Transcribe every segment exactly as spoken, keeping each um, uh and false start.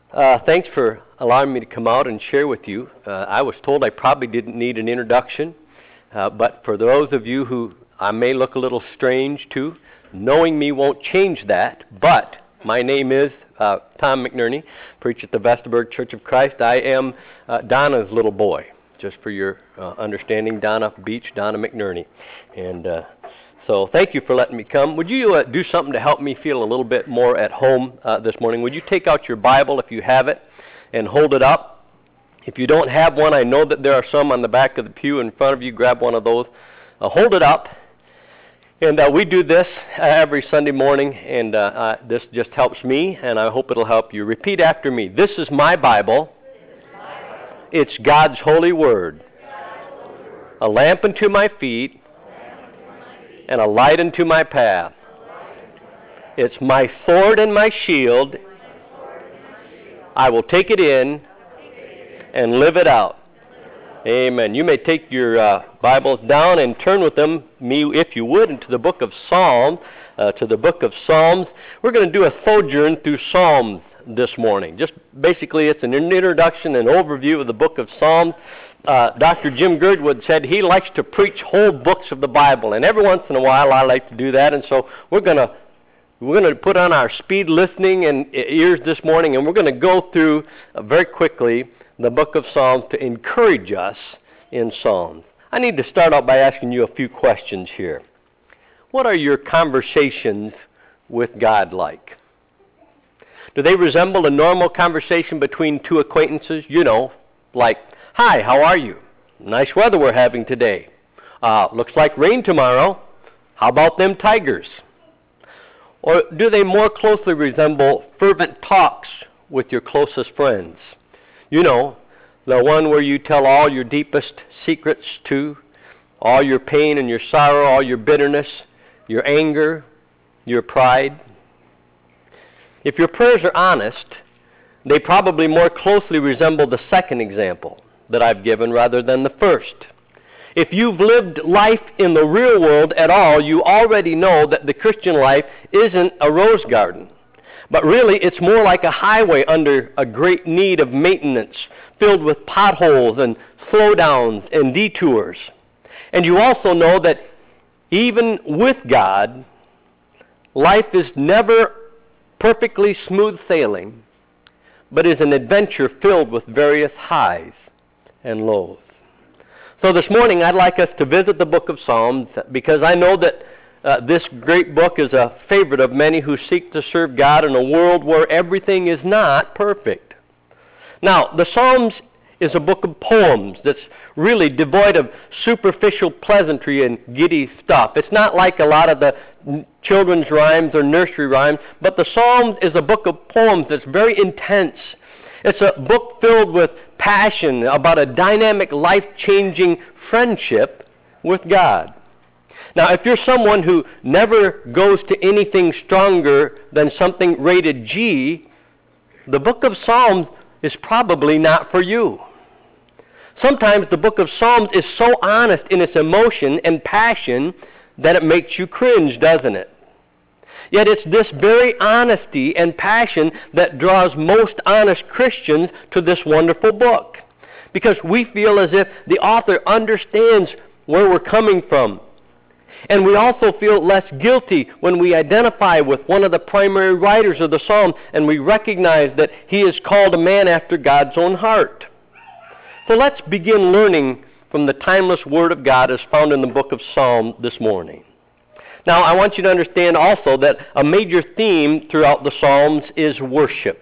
Uh, thanks for allowing me to come out and share with you. Uh, I was told I probably didn't need an introduction, uh, but for those of you who I may look a little strange to, knowing me won't change that, but my name is uh, Tom McNerney, preach at the Vesterberg Church of Christ. I am uh, Donna's little boy, just for your uh, understanding, Donna Beach, Donna McNerney. And uh, so thank you for letting me come. Would you uh, do something to help me feel a little bit more at home uh, this morning? Would you take out your Bible if you have it and hold it up? If you don't have one, I know that there are some on the back of the pew in front of you. Grab one of those. Uh, hold it up. And uh, we do this uh, every Sunday morning, and uh, uh, this just helps me, and I hope it'll help you. Repeat after me. This is my Bible. It's God's holy word. A lamp unto my feet and a light unto my path. It's my sword and my shield. I will take it in and live it out. Amen. You may take your uh, Bibles down and turn with them, me if you would, into the book of Psalms, uh, to the book of Psalms. We're going to do a sojourn through Psalms this morning. Just basically, it's an introduction and overview of the book of Psalms. Uh, Doctor Jim Girdwood said he likes to preach whole books of the Bible, and every once in a while I like to do that, and so we're going to we're going to put on our speed listening and ears this morning, and we're going to go through uh, very quickly the book of Psalms to encourage us in Psalms. I need to start out by asking you a few questions here. What are your conversations with God like? Do they resemble a normal conversation between two acquaintances? You know, like, hi, how are you? Nice weather we're having today. Uh, looks like rain tomorrow. How about them Tigers? Or do they more closely resemble fervent talks with your closest friends? You know, the one where you tell all your deepest secrets to, all your pain and your sorrow, all your bitterness, your anger, your pride. If your prayers are honest, they probably more closely resemble the second example that I've given rather than the first. If you've lived life in the real world at all, you already know that the Christian life isn't a rose garden. But really, it's more like a highway under a great need of maintenance, filled with potholes and slowdowns and detours. And you also know that even with God, life is never perfectly smooth sailing, but is an adventure filled with various highs and lows. So this morning, I'd like us to visit the book of Psalms because I know that Uh, this great book is a favorite of many who seek to serve God in a world where everything is not perfect. Now, the Psalms is a book of poems that's really devoid of superficial pleasantry and giddy stuff. It's not like a lot of the children's rhymes or nursery rhymes, but the Psalms is a book of poems that's very intense. It's a book filled with passion about a dynamic, life-changing friendship with God. Now, if you're someone who never goes to anything stronger than something rated G, the book of Psalms is probably not for you. Sometimes the book of Psalms is so honest in its emotion and passion that it makes you cringe, doesn't it? Yet it's this very honesty and passion that draws most honest Christians to this wonderful book, because we feel as if the author understands where we're coming from. And we also feel less guilty when we identify with one of the primary writers of the psalm and we recognize that he is called a man after God's own heart. So let's begin learning from the timeless Word of God as found in the book of Psalms this morning. Now, I want you to understand also that a major theme throughout the Psalms is worship.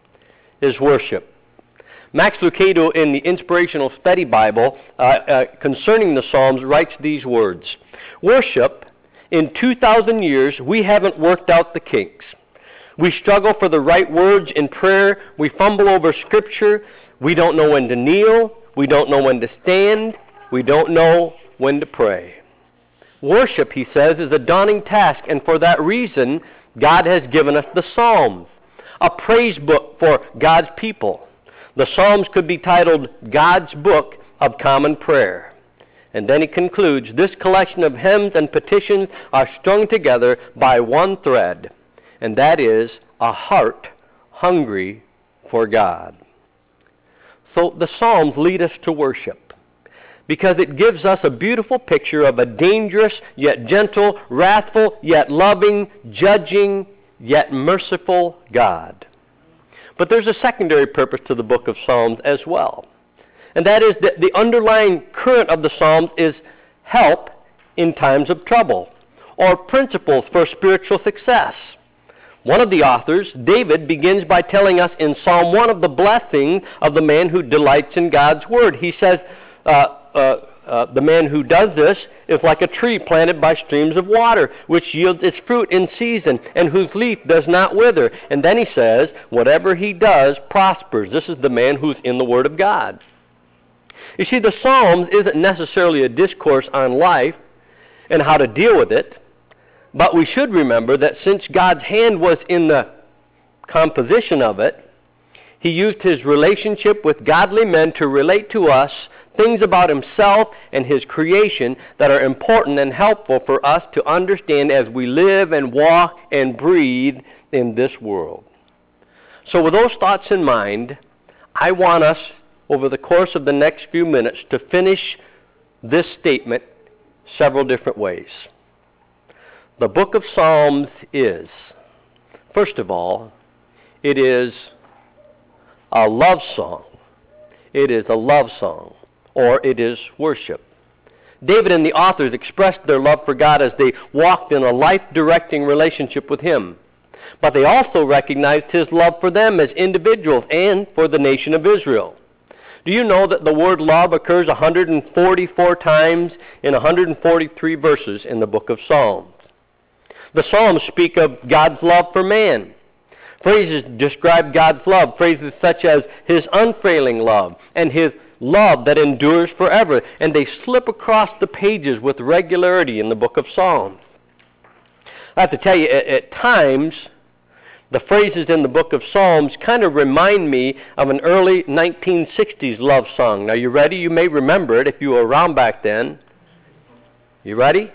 Is worship. Max Lucado in the Inspirational Study Bible uh, uh, concerning the Psalms writes these words. Worship, in two thousand years, we haven't worked out the kinks. We struggle for the right words in prayer. We fumble over Scripture. We don't know when to kneel. We don't know when to stand. We don't know when to pray. Worship, he says, is a daunting task, and for that reason, God has given us the Psalms, a praise book for God's people. The Psalms could be titled God's Book of Common Prayer. And then he concludes, this collection of hymns and petitions are strung together by one thread, and that is a heart hungry for God. So the Psalms lead us to worship because it gives us a beautiful picture of a dangerous yet gentle, wrathful yet loving, judging yet merciful God. But there's a secondary purpose to the book of Psalms as well. And that is that the underlying current of the Psalms is help in times of trouble, or principles for spiritual success. One of the authors, David, begins by telling us in Psalm one of the blessings of the man who delights in God's word. He says, uh, uh, uh, the man who does this is like a tree planted by streams of water, which yields its fruit in season, and whose leaf does not wither. And then he says, whatever he does prospers. This is the man who's in the word of God. You see, the Psalms isn't necessarily a discourse on life and how to deal with it, but we should remember that since God's hand was in the composition of it, he used his relationship with godly men to relate to us things about himself and his creation that are important and helpful for us to understand as we live and walk and breathe in this world. So with those thoughts in mind, I want us, over the course of the next few minutes, to finish this statement several different ways. The book of Psalms is, first of all, it is a love song. It is a love song, or it is worship. David and the authors expressed their love for God as they walked in a life-directing relationship with him. But they also recognized his love for them as individuals and for the nation of Israel. Do you know that the word love occurs one hundred forty-four times in one hundred forty-three verses in the book of Psalms? The Psalms speak of God's love for man. Phrases describe God's love, phrases such as his unfailing love and his love that endures forever, and they slip across the pages with regularity in the book of Psalms. I have to tell you, at, at times, the phrases in the book of Psalms kind of remind me of an early nineteen sixties love song. Now, you ready? You may remember it if you were around back then. You ready?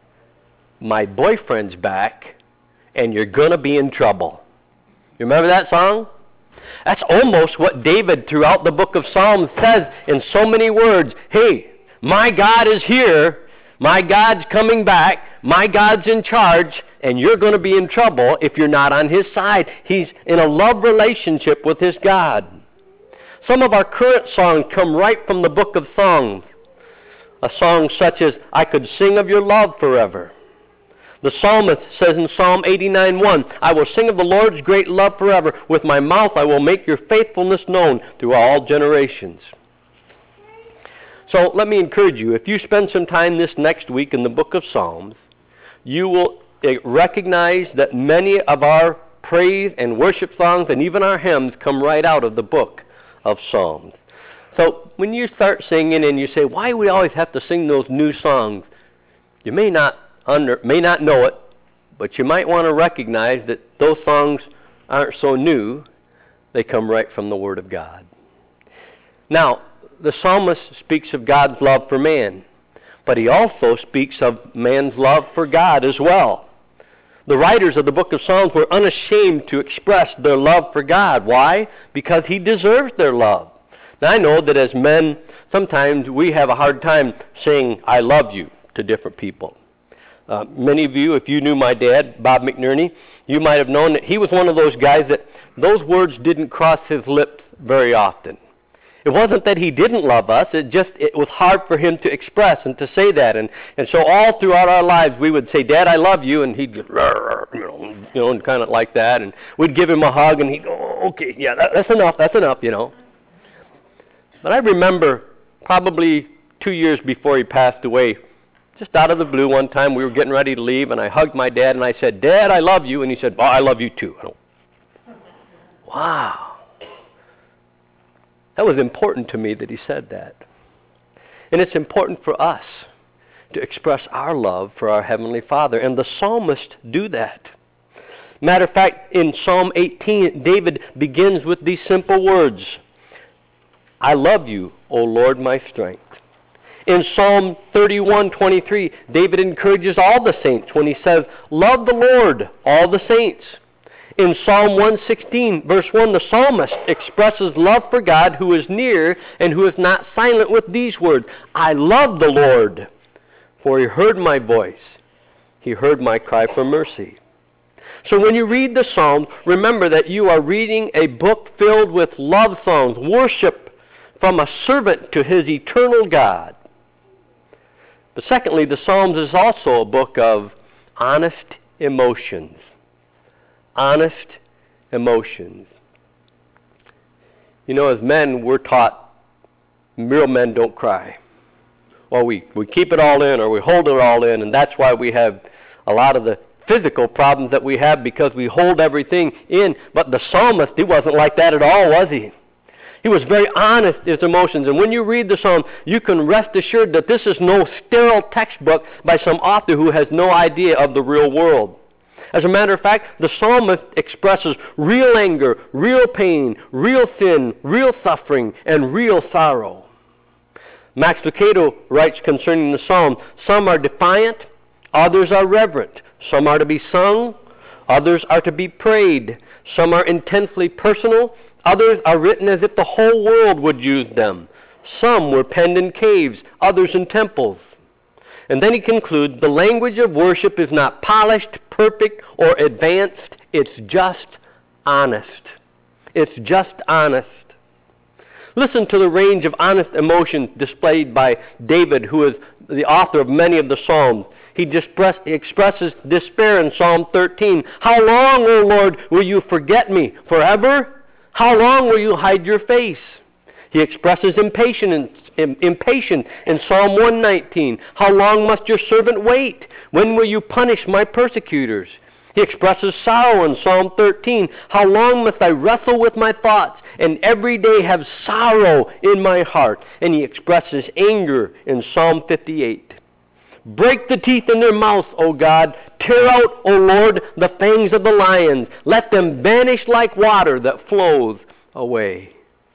My boyfriend's back, and you're going to be in trouble. You remember that song? That's almost what David throughout the book of Psalms says in so many words. Hey, my God is here. My God's coming back. My God's in charge, and you're going to be in trouble if you're not on his side. He's in a love relationship with his God. Some of our current songs come right from the book of Psalms. A song such as, I could sing of your love forever. The psalmist says in Psalm eighty-nine one, I will sing of the Lord's great love forever. With my mouth I will make your faithfulness known through all generations. So let me encourage you, if you spend some time this next week in the book of Psalms, you will recognize that many of our praise and worship songs and even our hymns come right out of the book of Psalms. So when you start singing and you say, why do we always have to sing those new songs? You may not Under, may not know it, but you might want to recognize that those songs aren't so new. They come right from the Word of God. Now, the psalmist speaks of God's love for man, but he also speaks of man's love for God as well. The writers of the book of Psalms were unashamed to express their love for God. Why? Because he deserves their love. Now, I know that as men, sometimes we have a hard time saying, I love you to different people. Uh, many of you, if you knew my dad, Bob McNerney, you might have known that he was one of those guys that those words didn't cross his lips very often. It wasn't that he didn't love us, it just it was hard for him to express and to say that. And, and so all throughout our lives we would say, Dad, I love you, and he'd just, you know, you know, and kind of like that. And we'd give him a hug, and he'd go, oh, okay, yeah, that, that's enough, that's enough, you know. But I remember probably two years before he passed away, just out of the blue one time, we were getting ready to leave, and I hugged my dad, and I said, Dad, I love you. And he said, oh, I love you too. I don't, wow. That was important to me that he said that. And it's important for us to express our love for our Heavenly Father, and the psalmists do that. Matter of fact, in Psalm eighteen, David begins with these simple words, I love you, O Lord, my strength. In Psalm thirty-one twenty-three, David encourages all the saints when he says, love the Lord, all the saints. In Psalm one sixteen, verse one, the psalmist expresses love for God who is near and who is not silent with these words, I love the Lord, for he heard my voice. He heard my cry for mercy. So when you read the Psalms, remember that you are reading a book filled with love songs, worship from a servant to his eternal God. But secondly, the Psalms is also a book of honest emotions. Honest emotions. You know, as men, we're taught real men don't cry. Or we, we keep it all in, or we hold it all in, and that's why we have a lot of the physical problems that we have, because we hold everything in. But the psalmist, he wasn't like that at all, was he? He was very honest in his emotions. And when you read the psalm, you can rest assured that this is no sterile textbook by some author who has no idea of the real world. As a matter of fact, the psalmist expresses real anger, real pain, real sin, real suffering, and real sorrow. Max Lucado writes concerning the psalm, some are defiant, others are reverent. Some are to be sung, others are to be prayed. Some are intensely personal, others are written as if the whole world would use them. Some were penned in caves, others in temples. And then he concludes, the language of worship is not polished, perfect, or advanced. It's just honest. It's just honest. Listen to the range of honest emotions displayed by David, who is the author of many of the Psalms. He, distress, he expresses despair in Psalm thirteen. How long, O Lord, will you forget me? Forever? How long will you hide your face? He expresses impatience in, impatient in Psalm one nineteen. How long must your servant wait? When will you punish my persecutors? He expresses sorrow in Psalm thirteen. How long must I wrestle with my thoughts and every day have sorrow in my heart? And he expresses anger in Psalm fifty-eight. Break the teeth in their mouths, O God. Tear out, O Lord, the fangs of the lions. Let them vanish like water that flows away.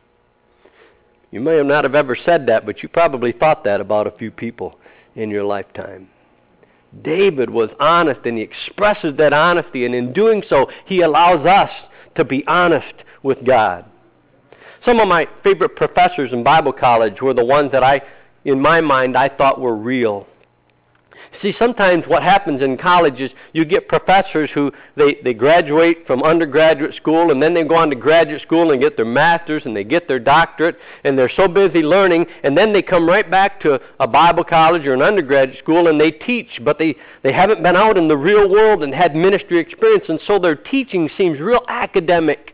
You may not have ever said that, but you probably thought that about a few people in your lifetime. David was honest, and he expresses that honesty, and in doing so, he allows us to be honest with God. Some of my favorite professors in Bible college were the ones that I, in my mind, I thought were real. See, sometimes what happens in college is you get professors who, they, they graduate from undergraduate school, and then they go on to graduate school and get their master's and they get their doctorate, and they're so busy learning, and then they come right back to a Bible college or an undergraduate school and they teach, but they, they haven't been out in the real world and had ministry experience, and so their teaching seems real academic.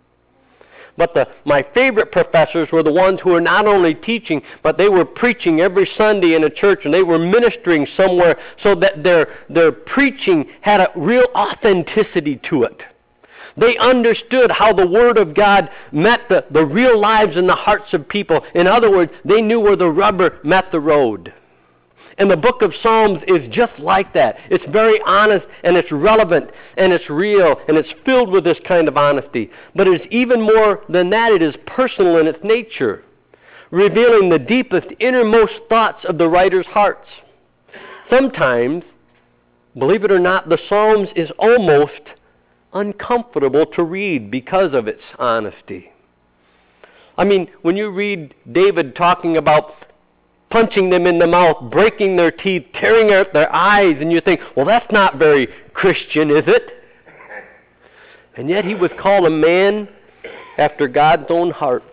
But the, my favorite professors were the ones who were not only teaching, but they were preaching every Sunday in a church, and they were ministering somewhere, so that their, their preaching had a real authenticity to it. They understood how the Word of God met the, the real lives and the hearts of people. In other words, they knew where the rubber met the road. And the book of Psalms is just like that. It's very honest, and it's relevant, and it's real, and it's filled with this kind of honesty. But it's even more than that. It is personal in its nature, revealing the deepest, innermost thoughts of the writer's hearts. Sometimes, believe it or not, the Psalms is almost uncomfortable to read because of its honesty. I mean, when you read David talking about punching them in the mouth, breaking their teeth, tearing out their eyes, and you think, well, that's not very Christian, is it? And yet he was called a man after God's own heart.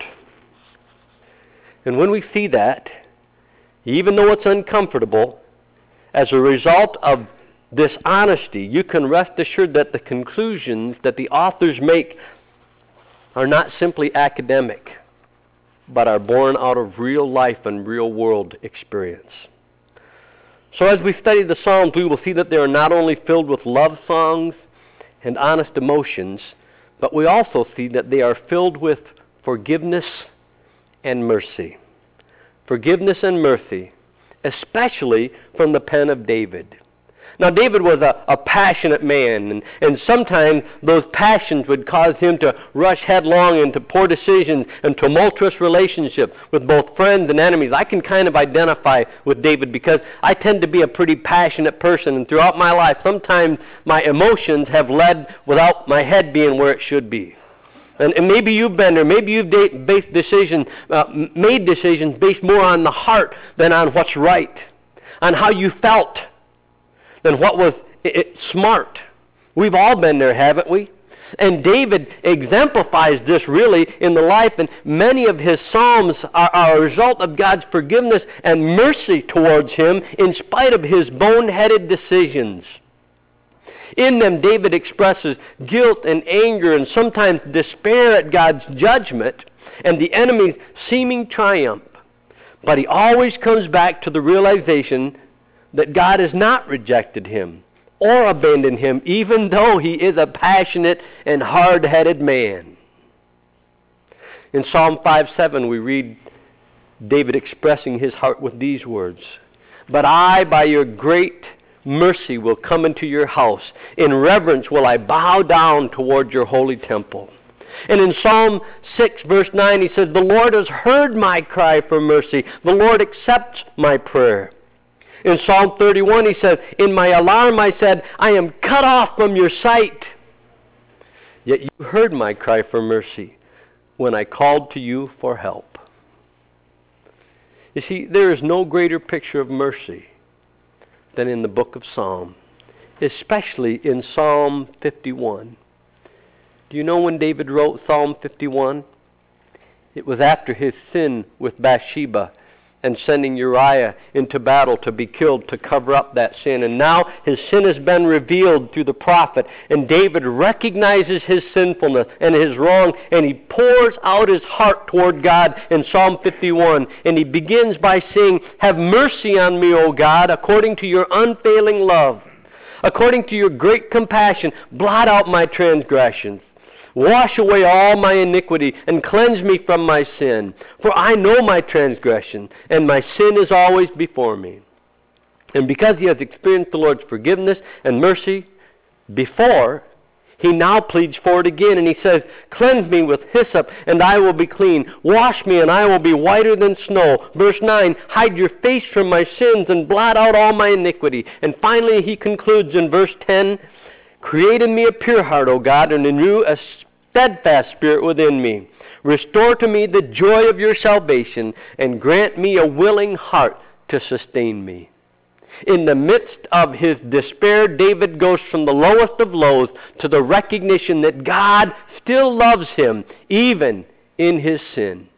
And when we see that, even though it's uncomfortable, as a result of this honesty, you can rest assured that the conclusions that the authors make are not simply academic, but are born out of real life and real world experience. So as we study the Psalms, we will see that they are not only filled with love songs and honest emotions, but we also see that they are filled with forgiveness and mercy. Forgiveness and mercy, especially from the pen of David. Now, David was a, a passionate man, and, and sometimes those passions would cause him to rush headlong into poor decisions and tumultuous relationships with both friends and enemies. I can kind of identify with David because I tend to be a pretty passionate person, and throughout my life, sometimes my emotions have led without my head being where it should be. And, and maybe you've been there. Maybe you've de- based decision, uh, made decisions based more on the heart than on what's right, on how you felt than what was it, it, smart. We've all been there, haven't we? And David exemplifies this really in the life, and many of his psalms are, are a result of God's forgiveness and mercy towards him in spite of his boneheaded decisions. In them, David expresses guilt and anger and sometimes despair at God's judgment and the enemy's seeming triumph. But he always comes back to the realization that God has not rejected him or abandoned him, even though he is a passionate and hard-headed man. In Psalm five seven, we read David expressing his heart with these words, "But I, by your great mercy, will come into your house. In reverence will I bow down toward your holy temple." And in Psalm six, verse nine, he says, "The Lord has heard my cry for mercy. The Lord accepts my prayer." In Psalm thirty-one, he says, "In my alarm I said, I am cut off from your sight. Yet you heard my cry for mercy when I called to you for help." You see, there is no greater picture of mercy than in the book of Psalm, especially in Psalm fifty-one. Do you know when David wrote Psalm fifty-one? It was after his sin with Bathsheba and sending Uriah into battle to be killed to cover up that sin. And now his sin has been revealed through the prophet, and David recognizes his sinfulness and his wrong, and he pours out his heart toward God in Psalm fifty-one. And he begins by saying, "Have mercy on me, O God, according to your unfailing love. According to your great compassion, blot out my transgressions. Wash away all my iniquity and cleanse me from my sin. For I know my transgression, and my sin is always before me." And because he has experienced the Lord's forgiveness and mercy before, he now pleads for it again. And he says, "Cleanse me with hyssop, and I will be clean. Wash me, and I will be whiter than snow." Verse nine, "Hide your face from my sins and blot out all my iniquity." And finally he concludes in verse ten, "Create in me a pure heart, O God, and renew a steadfast spirit within me. Restore to me the joy of your salvation, and grant me a willing heart to sustain me." In the midst of his despair, David goes from the lowest of lows to the recognition that God still loves him, even in his sin.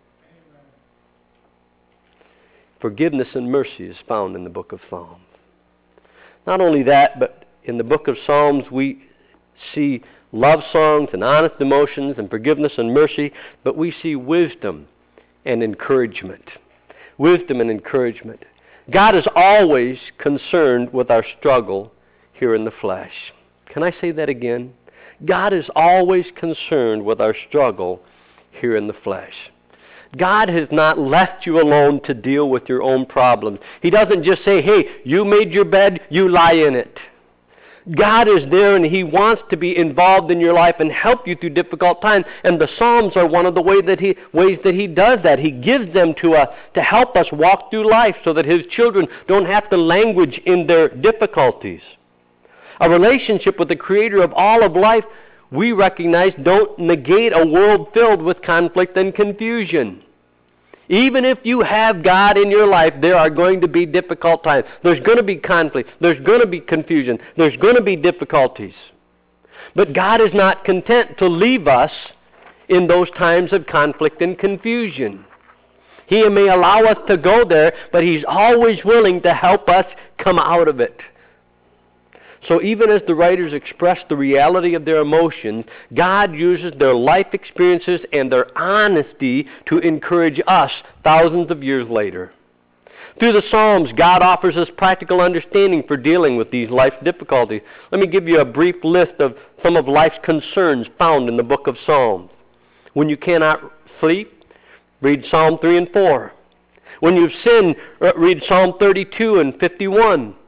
Forgiveness and mercy is found in the book of Psalms. Not only that, but in the book of Psalms we see love songs and honest emotions and forgiveness and mercy, but we see wisdom and encouragement. Wisdom and encouragement. God is always concerned with our struggle here in the flesh. Can I say that again? God is always concerned with our struggle here in the flesh. God has not left you alone to deal with your own problems. He doesn't just say, "Hey, you made your bed, you lie in it." God is there, and he wants to be involved in your life and help you through difficult times. And the Psalms are one of the way that he, ways that he does that. He gives them to us to help us walk through life so that his children don't have to languish in their difficulties. A relationship with the Creator of all of life, we recognize, don't negate a world filled with conflict and confusion. Even if you have God in your life, there are going to be difficult times. There's going to be conflict. There's going to be confusion. There's going to be difficulties. But God is not content to leave us in those times of conflict and confusion. He may allow us to go there, but he's always willing to help us come out of it. So even as the writers express the reality of their emotions, God uses their life experiences and their honesty to encourage us thousands of years later. Through the Psalms, God offers us practical understanding for dealing with these life difficulties. Let me give you a brief list of some of life's concerns found in the book of Psalms. When you cannot sleep, read Psalm three and four. When you've sinned, read Psalm thirty-two and fifty-one.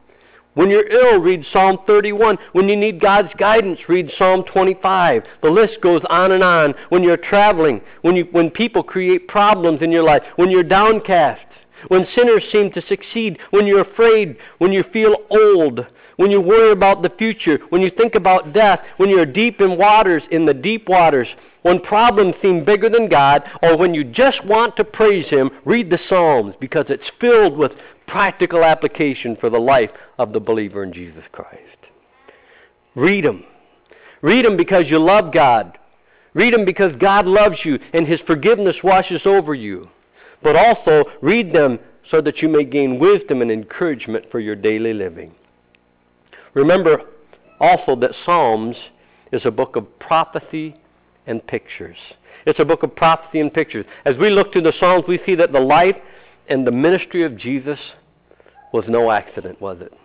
When you're ill, read Psalm thirty-one. When you need God's guidance, read Psalm twenty-five. The list goes on and on. When you're traveling, when you when people create problems in your life, when you're downcast, when sinners seem to succeed, when you're afraid, when you feel old, when you worry about the future, when you think about death, when you're deep in waters, in the deep waters, when problems seem bigger than God, or when you just want to praise Him, read the Psalms, because it's filled with practical application for the life of the believer in Jesus Christ. Read them. Read them because you love God. Read them because God loves you and His forgiveness washes over you. But also read them so that you may gain wisdom and encouragement for your daily living. Remember also that Psalms is a book of prophecy and pictures. It's a book of prophecy and pictures. As we look through the Psalms, we see that the life and the ministry of Jesus was no accident, was it?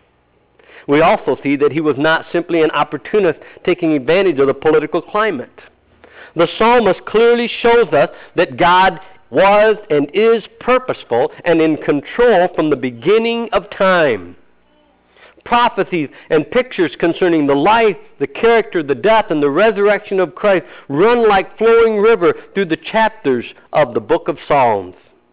We also see that He was not simply an opportunist taking advantage of the political climate. The psalmist clearly shows us that God was and is purposeful and in control from the beginning of time. Prophecies and pictures concerning the life, the character, the death, and the resurrection of Christ run like flowing river through the chapters of the book of Psalms.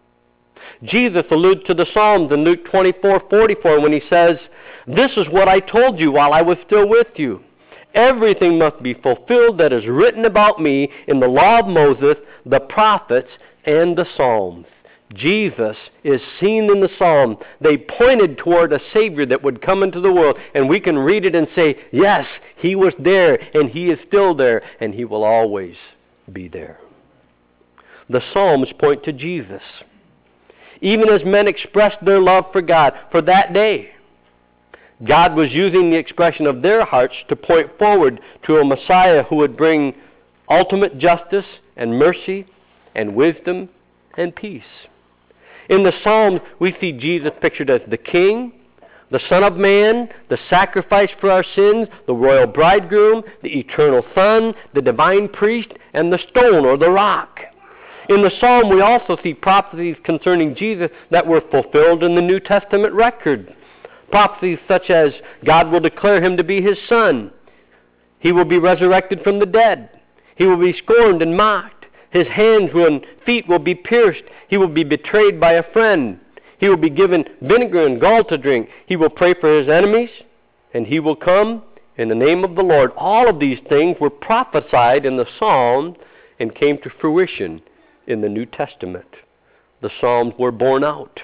Jesus alludes to the Psalms in Luke twenty-four forty-four when He says, "This is what I told you while I was still with you. Everything must be fulfilled that is written about me in the law of Moses, the prophets, and the Psalms." Jesus is seen in the Psalm. They pointed toward a Savior that would come into the world, and we can read it and say, yes, He was there, and He is still there, and He will always be there. The Psalms point to Jesus. Even as men expressed their love for God for that day, God was using the expression of their hearts to point forward to a Messiah who would bring ultimate justice and mercy and wisdom and peace. In the Psalms, we see Jesus pictured as the King, the Son of Man, the sacrifice for our sins, the royal bridegroom, the eternal Son, the divine priest, and the stone or the rock. In the Psalm, we also see prophecies concerning Jesus that were fulfilled in the New Testament record. Prophecies such as God will declare Him to be His Son. He will be resurrected from the dead. He will be scorned and mocked. His hands and feet will be pierced. He will be betrayed by a friend. He will be given vinegar and gall to drink. He will pray for His enemies, and He will come in the name of the Lord. All of these things were prophesied in the Psalm and came to fruition in the New Testament. The Psalms were borne out.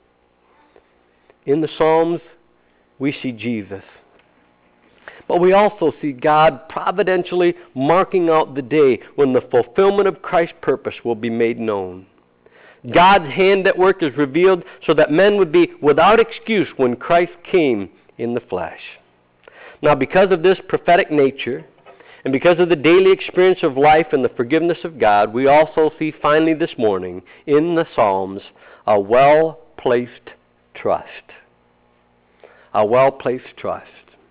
In the Psalms, we see Jesus. But we also see God providentially marking out the day when the fulfillment of Christ's purpose will be made known. God's hand at work is revealed so that men would be without excuse when Christ came in the flesh. Now, because of this prophetic nature, and because of the daily experience of life and the forgiveness of God, we also see finally this morning in the Psalms a well-placed trust. A well-placed trust.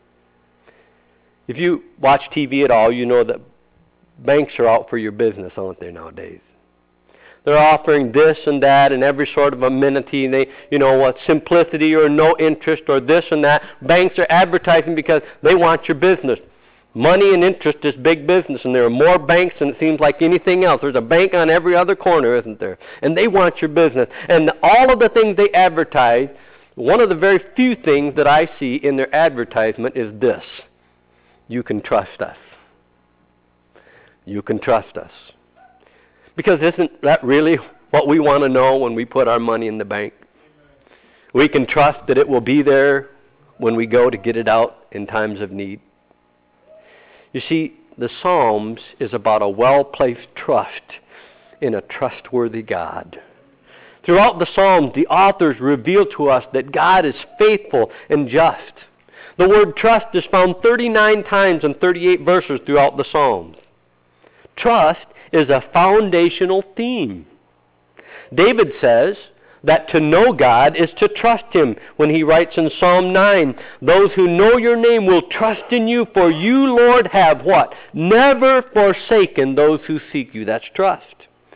If you watch T V at all, you know that banks are out for your business, aren't they, nowadays? They're offering this and that and every sort of amenity. They, you know, what simplicity or no interest or this and that. Banks are advertising because they want your business. Money and interest is big business, and there are more banks than it seems like anything else. There's a bank on every other corner, isn't there? And they want your business. And all of the things they advertise, one of the very few things that I see in their advertisement is this: you can trust us. You can trust us. Because isn't that really what we want to know when we put our money in the bank? We can trust that it will be there when we go to get it out in times of need. You see, the Psalms is about a well-placed trust in a trustworthy God. Throughout the Psalms, the authors reveal to us that God is faithful and just. The word trust is found thirty-nine times in thirty-eight verses throughout the Psalms. Trust is a foundational theme. David says that to know God is to trust Him when he writes in Psalm nine, "Those who know your name will trust in you, for you, Lord, have" what? "Never forsaken those who seek you." That's trust.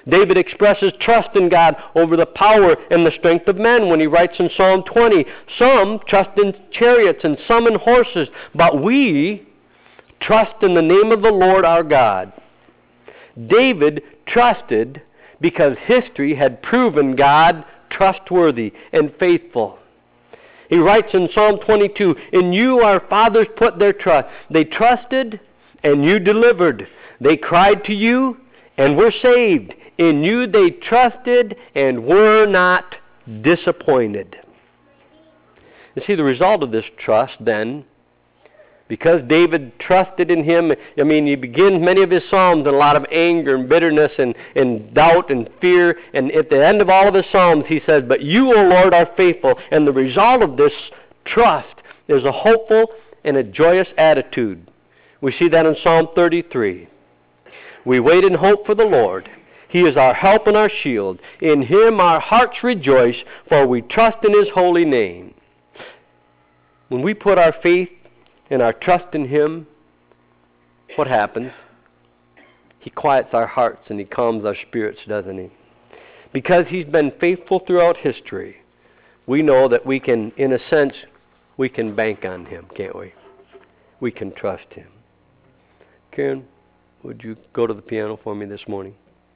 David expresses trust in God over the power and the strength of men when he writes in Psalm twenty, some trust in chariots and some in horses, but we trust in the name of the Lord our God. David trusted because history had proven God trustworthy and faithful. He writes in Psalm twenty-two, in you our fathers put their trust. They trusted and you delivered. They cried to you and were saved. In you they trusted and were not disappointed. You see, the result of this trust then, because David trusted in him, I mean, he begins many of his psalms in a lot of anger and bitterness and, and doubt and fear. And at the end of all of his psalms, he says, but you, O Lord, are faithful. And the result of this trust is a hopeful and a joyous attitude. We see that in Psalm thirty-three. We wait in hope for the Lord. He is our help and our shield. In him our hearts rejoice, for we trust in his holy name. When we put our faith and our trust in him, what happens? He quiets our hearts and he calms our spirits, doesn't he? Because he's been faithful throughout history, we know that we can, in a sense, we can bank on him, can't we? We can trust him. Karen, would you go to the piano for me this morning?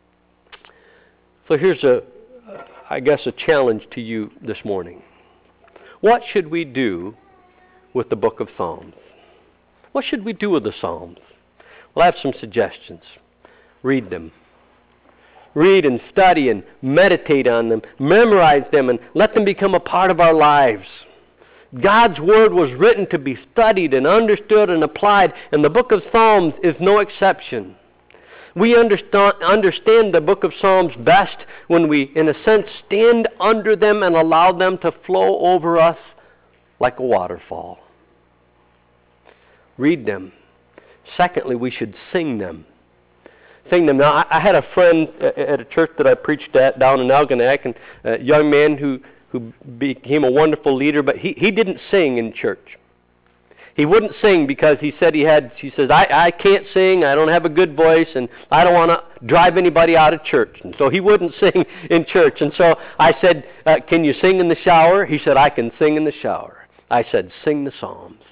So here's a, I guess, a challenge to you this morning. What should we do with the book of Psalms? What should we do with the Psalms? Well, I have some suggestions. Read them. Read and study and meditate on them. Memorize them and let them become a part of our lives. God's Word was written to be studied and understood and applied, and the book of Psalms is no exception. We understand, understand the book of Psalms best when we, in a sense, stand under them and allow them to flow over us like a waterfall. Read them. Secondly, we should sing them. Sing them. Now, I, I had a friend at a church that I preached at down in Algonac, and a young man who, who became a wonderful leader, but he, he didn't sing in church. He wouldn't sing because he said he had, he says, I, I can't sing, I don't have a good voice, and I don't want to drive anybody out of church. And so he wouldn't sing in church. And so I said, uh, can you sing in the shower? He said, I can sing in the shower. I said, sing the Psalms.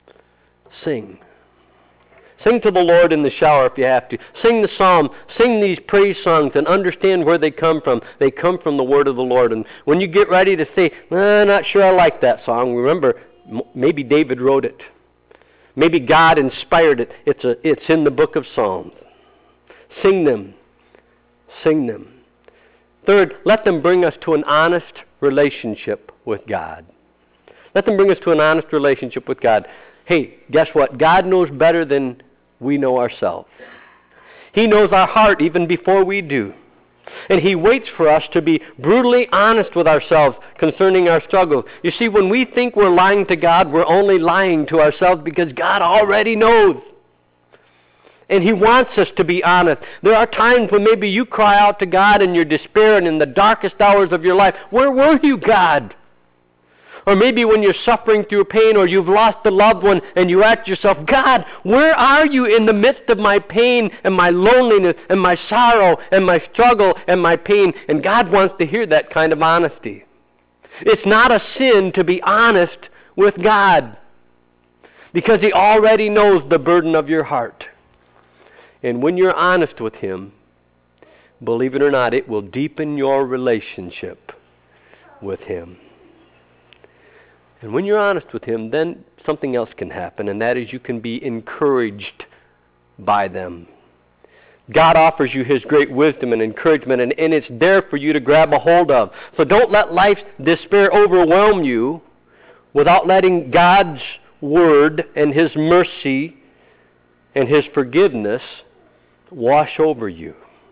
Sing. Sing to the Lord in the shower if you have to. Sing the psalm. Sing these praise songs and understand where they come from. They come from the word of the Lord. And when you get ready to say, eh, not sure I like that song, remember, maybe David wrote it. Maybe God inspired it. It's, a, it's in the book of Psalms. Sing them. Sing them. Third, let them bring us to an honest relationship with God. Let them bring us to an honest relationship with God. Hey, guess what? God knows better than we know ourselves. He knows our heart even before we do. And he waits for us to be brutally honest with ourselves concerning our struggles. You see, when we think we're lying to God, we're only lying to ourselves because God already knows. And he wants us to be honest. There are times when maybe you cry out to God in your despair and in the darkest hours of your life, where were you, God? Or maybe when you're suffering through pain or you've lost a loved one and you ask yourself, God, where are you in the midst of my pain and my loneliness and my sorrow and my struggle and my pain? And God wants to hear that kind of honesty. It's not a sin to be honest with God because he already knows the burden of your heart. And when you're honest with him, believe it or not, it will deepen your relationship with him. And when you're honest with him, then something else can happen, and that is you can be encouraged by them. God offers you his great wisdom and encouragement, and, and it's there for you to grab a hold of. So don't let life's despair overwhelm you without letting God's word and his mercy and his forgiveness wash over you.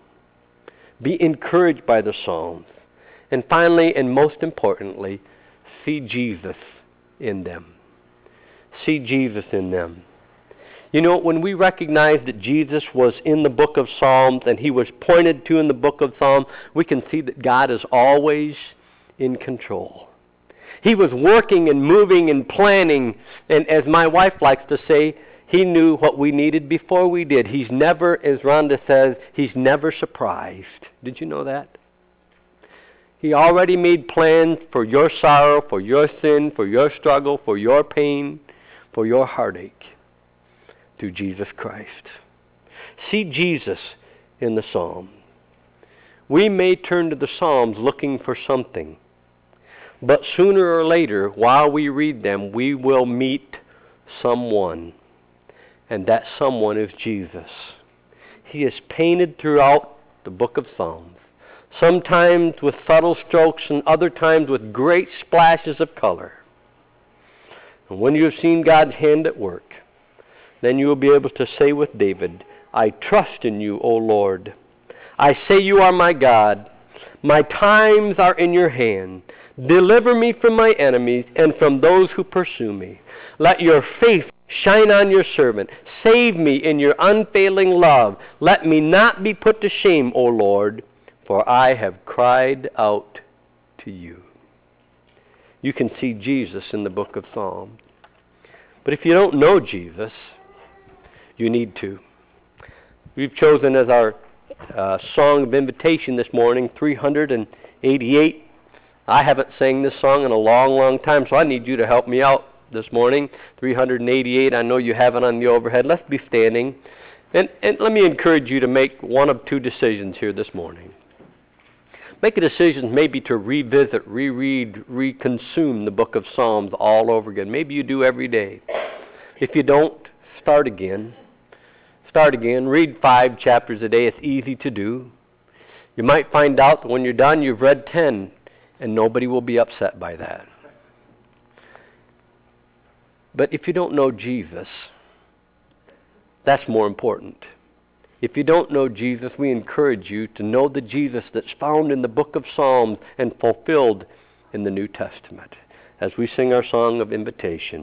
Be encouraged by the Psalms. And finally, and most importantly, see Jesus in them. See Jesus in them. You know, when we recognize that Jesus was in the book of Psalms and he was pointed to in the book of Psalms, we can see that God is always in control. He was working and moving and planning, and as my wife likes to say, He knew what we needed before we did. He's never, as Rhonda says, he's never surprised. Did you know that? He already made plans for your sorrow, for your sin, for your struggle, for your pain, for your heartache through Jesus Christ. See Jesus in the Psalm. We may turn to the Psalms looking for something, but sooner or later, while we read them, we will meet someone, and that someone is Jesus. He is painted throughout the book of Psalms, sometimes with subtle strokes and other times with great splashes of color. And when you have seen God's hand at work, then you will be able to say with David, I trust in you, O Lord. I say you are my God. My times are in your hand. Deliver me from my enemies and from those who pursue me. Let your face shine on your servant. Save me in your unfailing love. Let me not be put to shame, O Lord, for I have cried out to you. You can see Jesus in the book of Psalms. But if you don't know Jesus, you need to. We've chosen as our uh, song of invitation this morning, three hundred eighty-eight. I haven't sang this song in a long, long time, so I need you to help me out this morning. three hundred eighty-eight, I know you have it on the overhead. Let's be standing. And, and let me encourage you to make one of two decisions here this morning. Make a decision maybe to revisit, reread, reconsume the book of Psalms all over again. Maybe you do every day. If you don't, start again. Start again. Read five chapters a day. It's easy to do. You might find out that when you're done, you've read ten, and nobody will be upset by that. But if you don't know Jesus, that's more important. If you don't know Jesus, we encourage you to know the Jesus that's found in the book of Psalms and fulfilled in the New Testament. As we sing our song of invitation,